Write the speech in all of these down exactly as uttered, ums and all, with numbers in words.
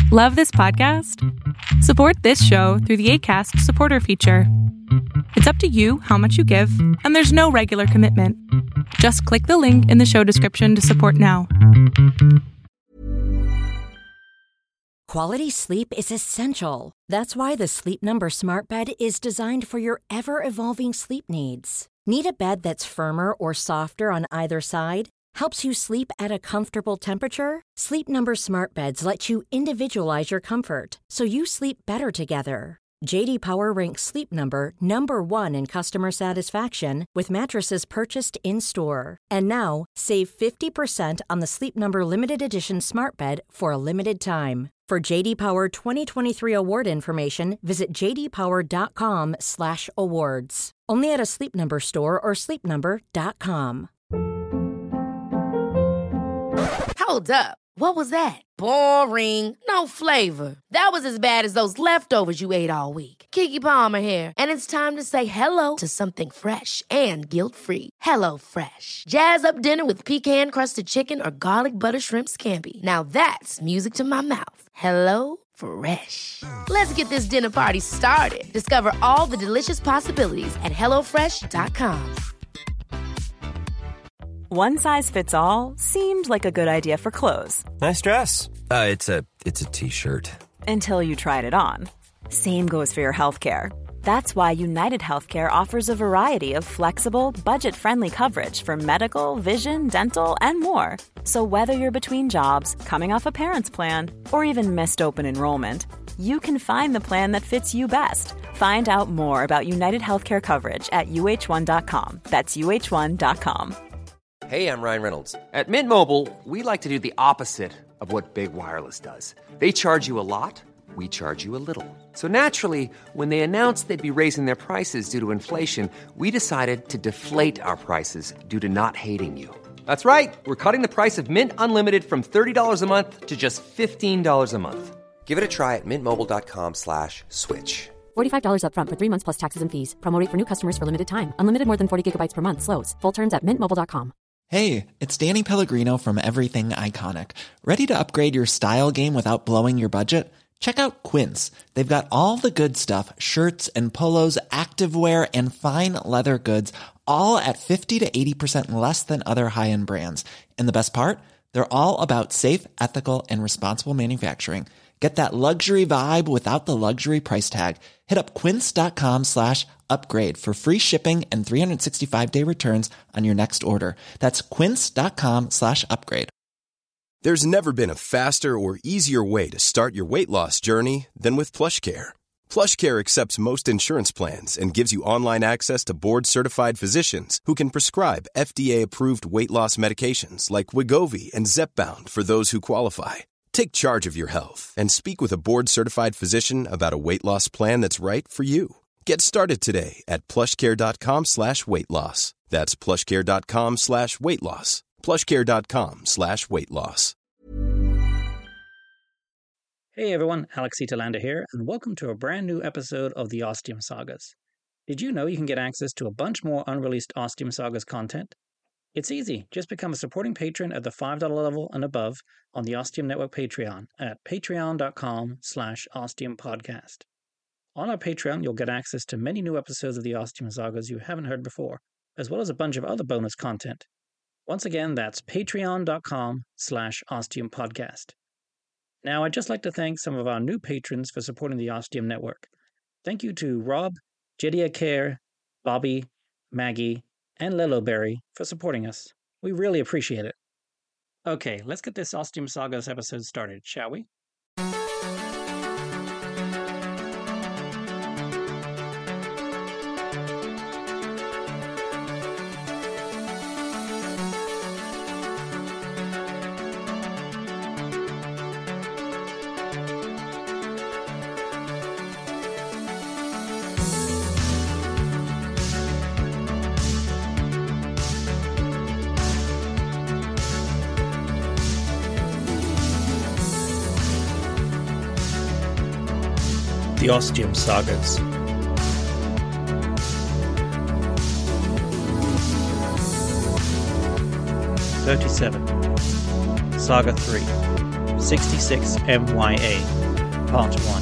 Love this podcast? Support this show through the Acast supporter feature. It's up to you how much you give, and there's no regular commitment. Just click the link in the show description to support now. Quality sleep is essential. That's why the Sleep Number Smart Bed is designed for your ever-evolving sleep needs. Need a bed that's firmer or softer on either side? Helps you sleep at a comfortable temperature? Sleep Number Smart Beds let you individualize your comfort, so you sleep better together. J D Power ranks Sleep Number number one in customer satisfaction with mattresses purchased in-store. And now, save fifty percent on the Sleep Number Limited Edition Smart Bed for a limited time. For J D Power twenty twenty-three award information, visit j d power dot com slash awards. Only at a Sleep Number store or sleep number dot com. Hold up. What was that? Boring. No flavor. That was as bad as those leftovers you ate all week. Keke Palmer here, and it's time to say hello to something fresh and guilt-free. Hello Fresh. Jazz up dinner with pecan-crusted chicken or garlic butter shrimp scampi. Now that's music to my mouth. Hello Fresh. Let's get this dinner party started. Discover all the delicious possibilities at hello fresh dot com. One size fits all seemed like a good idea for clothes. Nice dress. Uh, it's a it's a t-shirt. Until you tried it on. Same goes for your healthcare. That's why United Healthcare offers a variety of flexible, budget-friendly coverage for medical, vision, dental, and more. So whether you're between jobs, coming off a parent's plan, or even missed open enrollment, you can find the plan that fits you best. Find out more about United Healthcare coverage at u h one dot com. That's u h one dot com. Hey, I'm Ryan Reynolds. At Mint Mobile, we like to do the opposite of what Big Wireless does. They charge you a lot, we charge you a little. So naturally, when they announced they'd be raising their prices due to inflation, we decided to deflate our prices due to not hating you. That's right. We're cutting the price of Mint Unlimited from thirty dollars a month to just fifteen dollars a month. Give it a try at mintmobile.com slash switch. forty-five dollars up front for three months plus taxes and fees. Promo rate for new customers for limited time. Unlimited more than forty gigabytes per month. Slows full terms at mint mobile dot com. Hey, it's Danny Pellegrino from Everything Iconic. Ready to upgrade your style game without blowing your budget? Check out Quince. They've got all the good stuff, shirts and polos, activewear, and fine leather goods, all at fifty to eighty percent less than other high-end brands. And the best part? They're all about safe, ethical, and responsible manufacturing. Get that luxury vibe without the luxury price tag. Hit up quince.com slash upgrade for free shipping and three sixty-five day returns on your next order. That's quince.com slash upgrade. There's never been a faster or easier way to start your weight loss journey than with PlushCare. PlushCare accepts most insurance plans and gives you online access to board-certified physicians who can prescribe F D A-approved weight loss medications like Wegovy and Zepbound for those who qualify. Take charge of your health and speak with a board-certified physician about a weight loss plan that's right for you. Get started today at plushcare.com slash weight loss. That's plushcare.com slash weight loss. plushcare.com slash weight loss. Hey everyone, Alex Italanda here, and welcome to a brand new episode of the Ostium Sagas. Did you know you can get access to a bunch more unreleased Ostium Sagas content? It's easy. Just become a supporting patron at the five dollars level and above on the Ostium Network Patreon at patreon.com slash Ostium Podcast. On our Patreon, you'll get access to many new episodes of the Ostium Sagas you haven't heard before, as well as a bunch of other bonus content. Once again, that's patreon.com slash Ostium Podcast. Now, I'd just like to thank some of our new patrons for supporting the Ostium Network. Thank you to Rob, Jedia Care, Bobby, Maggie, and Lilo Berry for supporting us. We really appreciate it. Okay, let's get this Ostium Sagas episode started, shall we? The Ostium Sagas. thirty-seven. Saga three. sixty-six M Y A, Part one.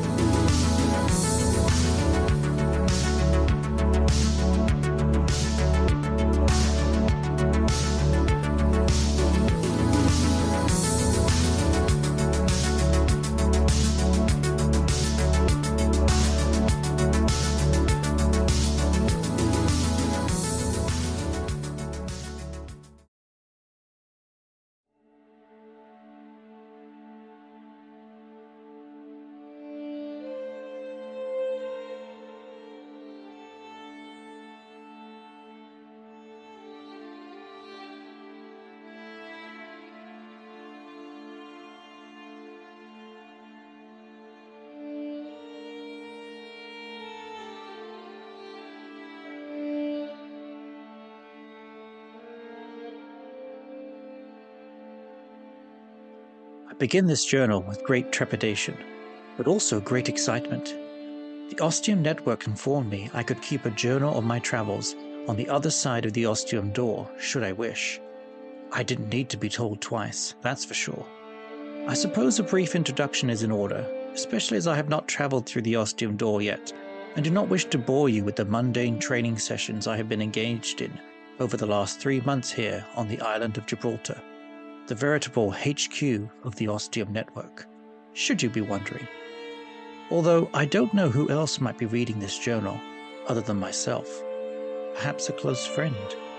I begin this journal with great trepidation, but also great excitement. The Ostium Network informed me I could keep a journal of my travels on the other side of the Ostium door, should I wish. I didn't need to be told twice, that's for sure. I suppose a brief introduction is in order, especially as I have not traveled through the Ostium door yet, and do not wish to bore you with the mundane training sessions I have been engaged in over the last three months here on the island of Gibraltar, the veritable H Q of the Ostium Network, should you be wondering. Although I don't know who else might be reading this journal other than myself. Perhaps a close friend,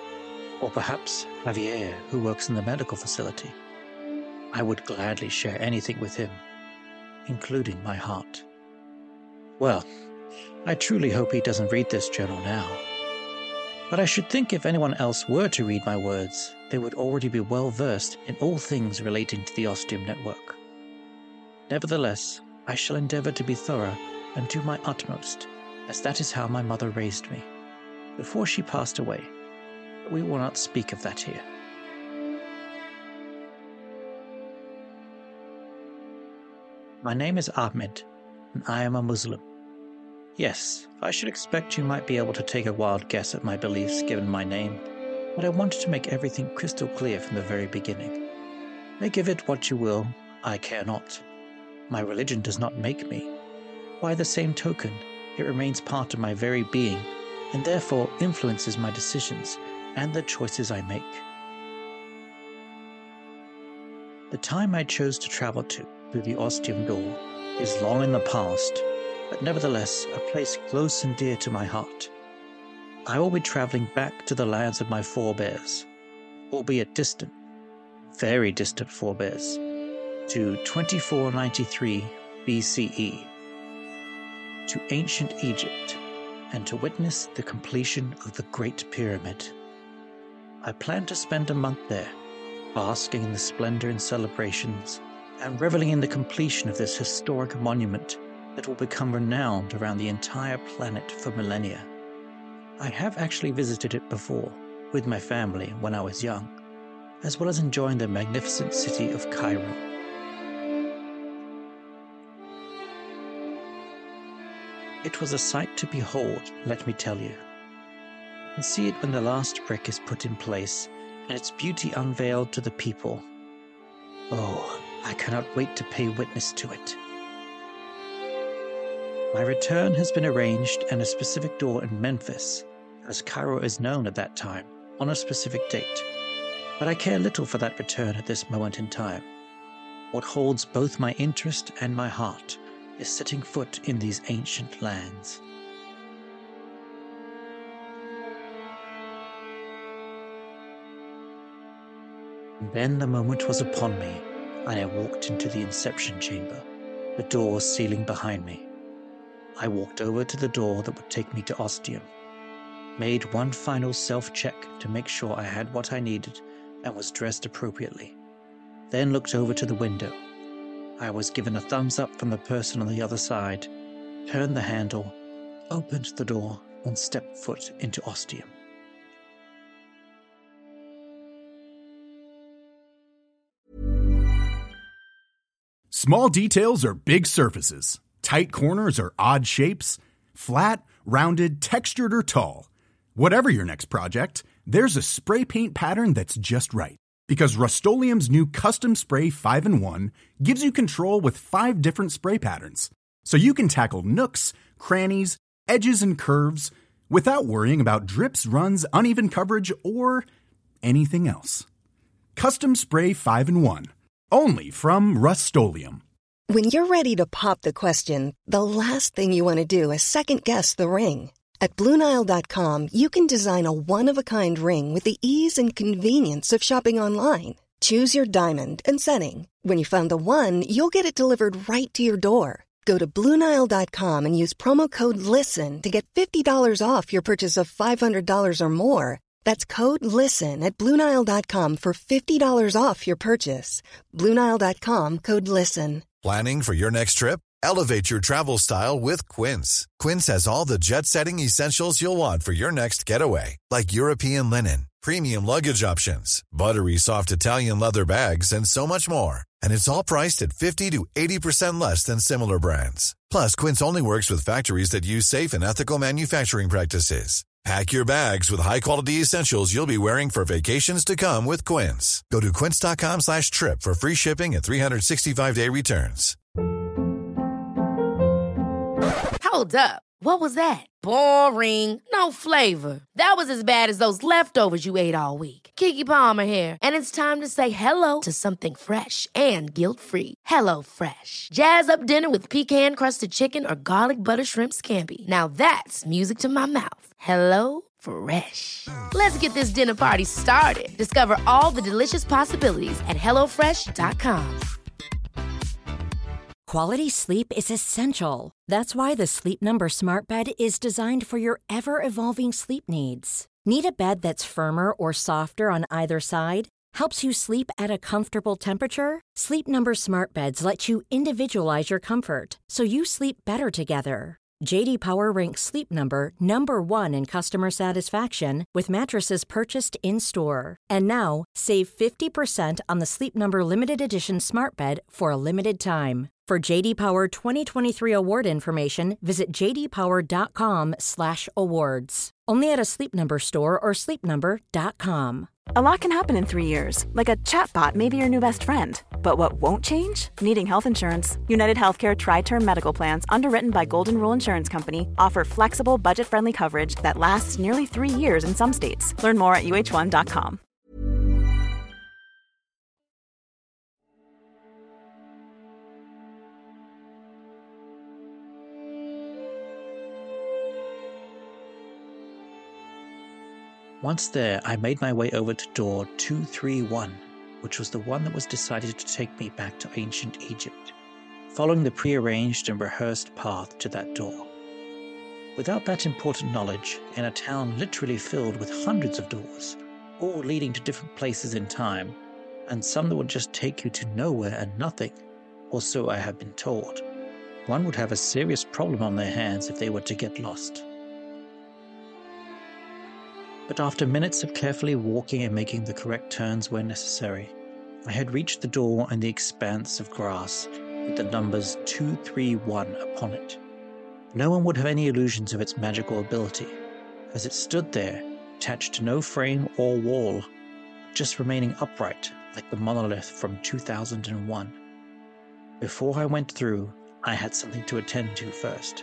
or perhaps Javier, who works in the medical facility. I would gladly share anything with him, including my heart. Well, I truly hope he doesn't read this journal now. But I should think if anyone else were to read my words, they would already be well versed in all things relating to the Ostium Network. Nevertheless, I shall endeavor to be thorough and do my utmost, as that is how my mother raised me, before she passed away. But we will not speak of that here. My name is Ahmed, and I am a Muslim. Yes, I should expect you might be able to take a wild guess at my beliefs given my name, but I wanted to make everything crystal clear from the very beginning. Make of it what you will, I care not. My religion does not make me. By the same token, it remains part of my very being, and therefore influences my decisions and the choices I make. The time I chose to travel to through the Ostium door is long in the past, but nevertheless a place close and dear to my heart. I will be traveling back to the lands of my forebears, albeit distant, very distant forebears, to twenty-four ninety-three B C E, to ancient Egypt, and to witness the completion of the Great Pyramid. I plan to spend a month there, basking in the splendor and celebrations, and reveling in the completion of this historic monument that will become renowned around the entire planet for millennia. I have actually visited it before, with my family when I was young, as well as enjoying the magnificent city of Cairo. It was a sight to behold, let me tell you. You can see it when the last brick is put in place, and its beauty unveiled to the people. Oh, I cannot wait to pay witness to it. My return has been arranged and a specific door in Memphis, as Cairo is known at that time, on a specific date. But I care little for that return at this moment in time. What holds both my interest and my heart is setting foot in these ancient lands. And then the moment was upon me, and I walked into the Inception Chamber, the doors sealing behind me. I walked over to the door that would take me to Ostium, made one final self-check to make sure I had what I needed and was dressed appropriately, then looked over to the window. I was given a thumbs up from the person on the other side, turned the handle, opened the door, and stepped foot into Ostium. Small details are big surfaces. Tight corners or odd shapes. Flat, rounded, textured, or tall. Whatever your next project, there's a spray paint pattern that's just right. Because Rust-Oleum's new Custom Spray five in one gives you control with five different spray patterns, so you can tackle nooks, crannies, edges, and curves without worrying about drips, runs, uneven coverage, or anything else. Custom Spray five in one. Only from Rust-Oleum. When you're ready to pop the question, the last thing you want to do is second-guess the ring. At Blue Nile dot com, you can design a one-of-a-kind ring with the ease and convenience of shopping online. Choose your diamond and setting. When you find the one, you'll get it delivered right to your door. Go to Blue Nile dot com and use promo code LISTEN to get fifty dollars off your purchase of five hundred dollars or more. That's code LISTEN at Blue Nile dot com for fifty dollars off your purchase. Blue Nile dot com, code LISTEN. Planning for your next trip? Elevate your travel style with Quince. Quince has all the jet-setting essentials you'll want for your next getaway, like European linen, premium luggage options, buttery soft Italian leather bags, and so much more. And it's all priced at fifty to eighty percent less than similar brands. Plus, Quince only works with factories that use safe and ethical manufacturing practices. Pack your bags with high-quality essentials you'll be wearing for vacations to come with Quince. Go to quince dot com slash trip for free shipping and three sixty-five day returns. Hold up. What was that? Boring. No flavor. That was as bad as those leftovers you ate all week. Keke Palmer here, and it's time to say hello to something fresh and guilt-free. Hello Fresh. Jazz up dinner with pecan-crusted chicken or garlic butter shrimp scampi. Now that's music to my mouth. Hello Fresh. Let's get this dinner party started. Discover all the delicious possibilities at hello fresh dot com. Quality sleep is essential. That's why the Sleep Number Smart Bed is designed for your ever-evolving sleep needs. Need a bed that's firmer or softer on either side? Helps you sleep at a comfortable temperature? Sleep Number Smart Beds let you individualize your comfort, so you sleep better together. J D Power ranks Sleep Number number one in customer satisfaction with mattresses purchased in-store. And now, save fifty percent on the Sleep Number Limited Edition Smart Bed for a limited time. For J D Power twenty twenty-three award information, visit j d power dot com slash awards. Only at a Sleep Number store or sleep number dot com. A lot can happen in three years, like a chatbot may be your new best friend. But what won't change? Needing health insurance. United Healthcare Tri-Term Medical Plans, underwritten by Golden Rule Insurance Company, offer flexible, budget-friendly coverage that lasts nearly three years in some states. Learn more at u h one dot com. Once there, I made my way over to door two three one, which was the one that was decided to take me back to ancient Egypt, following the prearranged and rehearsed path to that door. Without that important knowledge, in a town literally filled with hundreds of doors, all leading to different places in time, and some that would just take you to nowhere and nothing, or so I have been told, one would have a serious problem on their hands if they were to get lost. But after minutes of carefully walking and making the correct turns where necessary, I had reached the door and the expanse of grass with the numbers two three one upon it. No one would have any illusions of its magical ability, as it stood there, attached to no frame or wall, just remaining upright like the monolith from two thousand one. Before I went through, I had something to attend to first.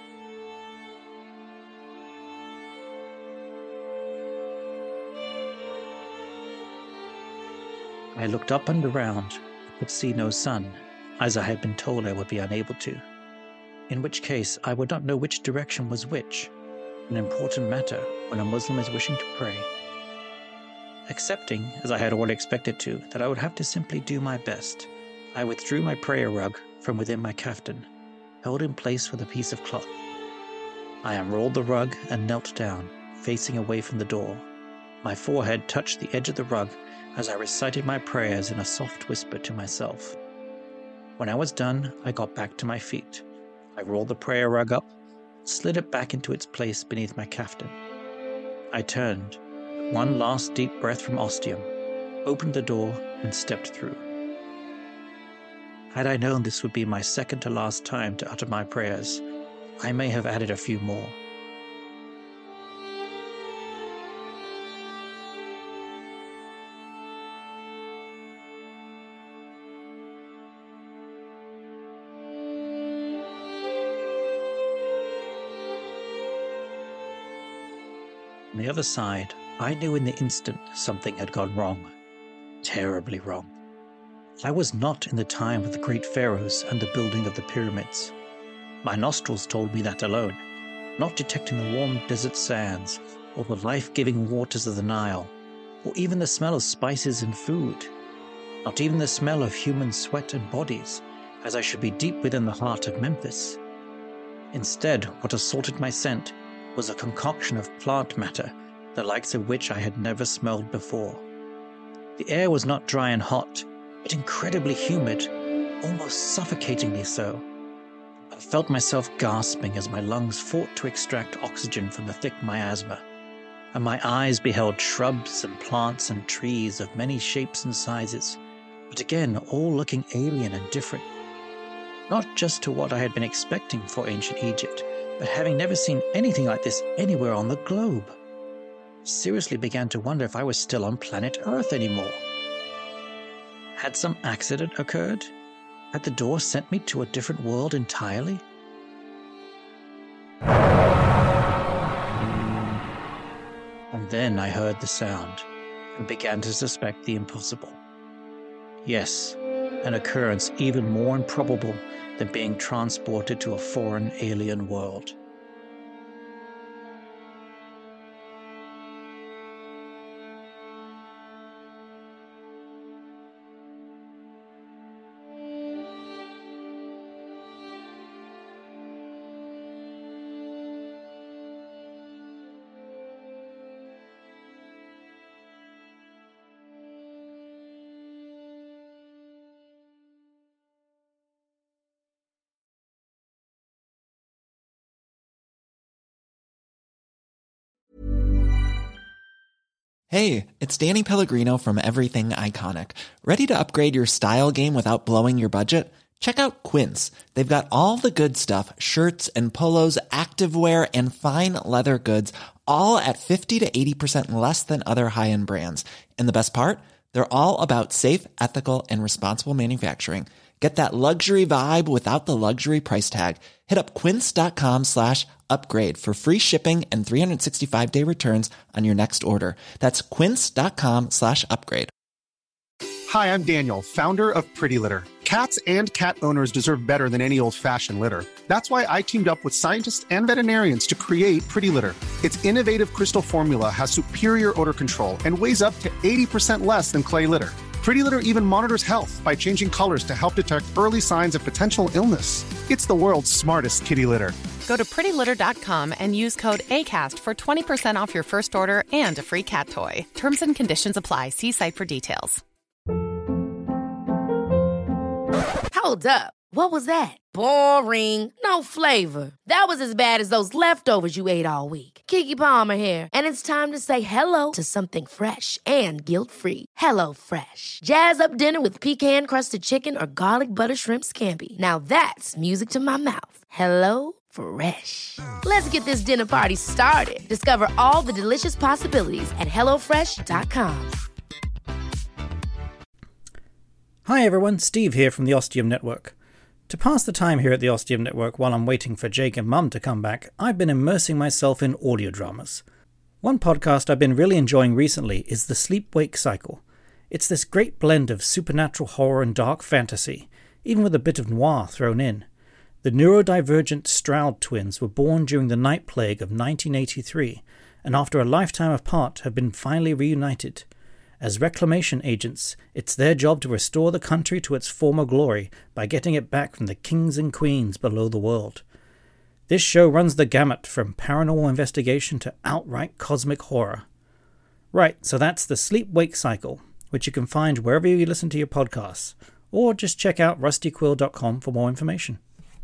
I looked up and around, but could see no sun, as I had been told I would be unable to, in which case I would not know which direction was which, an important matter when a Muslim is wishing to pray. Accepting, as I had already expected to, that I would have to simply do my best, I withdrew my prayer rug from within my kaftan, held in place with a piece of cloth. I unrolled the rug and knelt down, facing away from the door. My forehead touched the edge of the rug as I recited my prayers in a soft whisper to myself. When I was done, I got back to my feet. I rolled the prayer rug up, slid it back into its place beneath my kaftan. I turned, one last deep breath from ostium, opened the door, and stepped through. Had I known this would be my second to last time to utter my prayers, I may have added a few more. On the other side, I knew in the instant something had gone wrong. Terribly wrong. I was not in the time of the great pharaohs and the building of the pyramids. My nostrils told me that alone, not detecting the warm desert sands, or the life-giving waters of the Nile, or even the smell of spices and food, not even the smell of human sweat and bodies, as I should be deep within the heart of Memphis. Instead, what assaulted my scent was a concoction of plant matter, the likes of which I had never smelled before. The air was not dry and hot, but incredibly humid, almost suffocatingly so. I felt myself gasping as my lungs fought to extract oxygen from the thick miasma, and my eyes beheld shrubs and plants and trees of many shapes and sizes, but again all looking alien and different. Not just to what I had been expecting for ancient Egypt, but having never seen anything like this anywhere on the globe. I seriously began to wonder if I was still on planet Earth anymore. Had some accident occurred? Had the door sent me to a different world entirely? And then I heard the sound, and began to suspect the impossible. Yes, an occurrence even more improbable than being transported to a foreign alien world. Hey, it's Danny Pellegrino from Everything Iconic. Ready to upgrade your style game without blowing your budget? Check out Quince. They've got all the good stuff, shirts and polos, activewear, and fine leather goods, all at fifty to eighty percent less than other high-end brands. And the best part? They're all about safe, ethical, and responsible manufacturing. Get that luxury vibe without the luxury price tag. Hit up quince.com slash upgrade for free shipping and three sixty-five day returns on your next order. That's quince.com slash upgrade. Hi, I'm Daniel, founder of Pretty Litter. Cats and cat owners deserve better than any old-fashioned litter. That's why I teamed up with scientists and veterinarians to create Pretty Litter. Its innovative crystal formula has superior odor control and weighs up to eighty percent less than clay litter. Pretty Litter even monitors health by changing colors to help detect early signs of potential illness. It's the world's smartest kitty litter. Go to pretty litter dot com and use code ACAST for twenty percent off your first order and a free cat toy. Terms and conditions apply. See site for details. Hold up. What was that? Boring. No flavor. That was as bad as those leftovers you ate all week. Keke Palmer here, and it's time to say hello to something fresh and guilt-free. Hello Fresh. Jazz up dinner with pecan-crusted chicken or garlic butter shrimp scampi. Now that's music to my mouth. Hello Fresh. Let's get this dinner party started. Discover all the delicious possibilities at hello fresh dot com. Hi everyone, Steve here from the Ostium Network. To pass the time here at the Ostium Network while I'm waiting for Jake and Mum to come back, I've been immersing myself in audio dramas. One podcast I've been really enjoying recently is The Sleep-Wake Cycle. It's this great blend of supernatural horror and dark fantasy, even with a bit of noir thrown in. The neurodivergent Stroud twins were born during the night plague of nineteen eighty-three, and after a lifetime apart have been finally reunited. As reclamation agents, it's their job to restore the country to its former glory by getting it back from the kings and queens below the world. This show runs the gamut from paranormal investigation to outright cosmic horror. Right, so that's the Sleep-Wake Cycle, which you can find wherever you listen to your podcasts, or just check out rusty quill dot com for more information.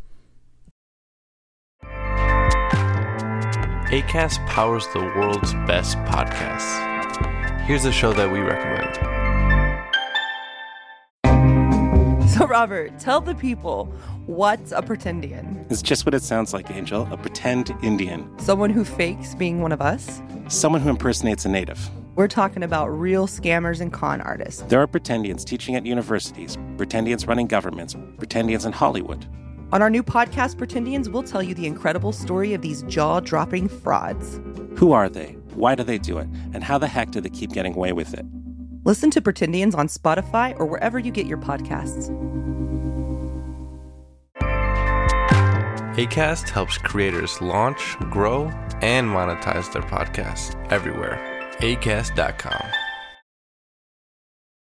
Acast powers the world's best podcasts. Here's a show that we recommend. So, Robert, tell the people, what's a pretendian? It's just what it sounds like, Angel. A pretend Indian. Someone who fakes being one of us? Someone who impersonates a native. We're talking about real scammers and con artists. There are pretendians teaching at universities, pretendians running governments, pretendians in Hollywood. On our new podcast, Pretendians, we'll tell you the incredible story of these jaw-dropping frauds. Who are they? Why do they do it? And how the heck do they keep getting away with it? Listen to Pretendians on Spotify or wherever you get your podcasts. Acast helps creators launch, grow, and monetize their podcasts everywhere. Acast dot com.